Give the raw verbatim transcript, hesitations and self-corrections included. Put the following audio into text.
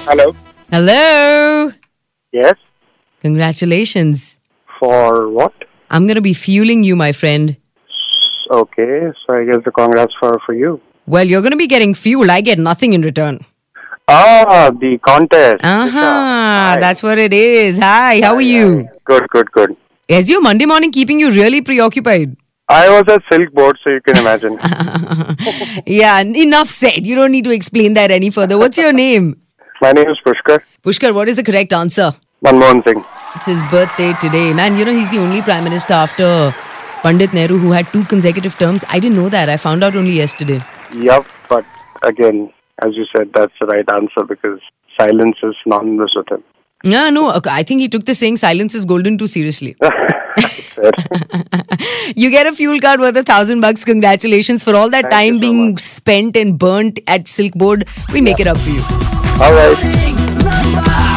Hello. Hello. Yes. Congratulations. For what? I'm going to be fueling you, my friend. Okay, so I guess the congrats for for you. Well, you're going to be getting fuel. I get nothing in return. Ah, the contest. Uh-huh. Hi. That's what it is. Hi, how are you? Good, good, good. Is your Monday morning keeping you really preoccupied? I was at Silk Board, so you can imagine. Yeah, enough said. You don't need to explain that any further. What's your name? My name is Pushkar. Pushkar, what is the correct answer? Manmohan Singh. It's his birthday today. Man, you know, he's the only Prime Minister after Pandit Nehru who had two consecutive terms. I didn't know that. I found out only yesterday. Yup, but again, as you said, that's the right answer because silence is synonymous with him. Yeah, no, I think he took the saying silence is golden too seriously. You get a fuel card worth a thousand bucks. Congratulations for all that Thank time you so being much. spent and burnt at Silk Board. We make it up for you. All right.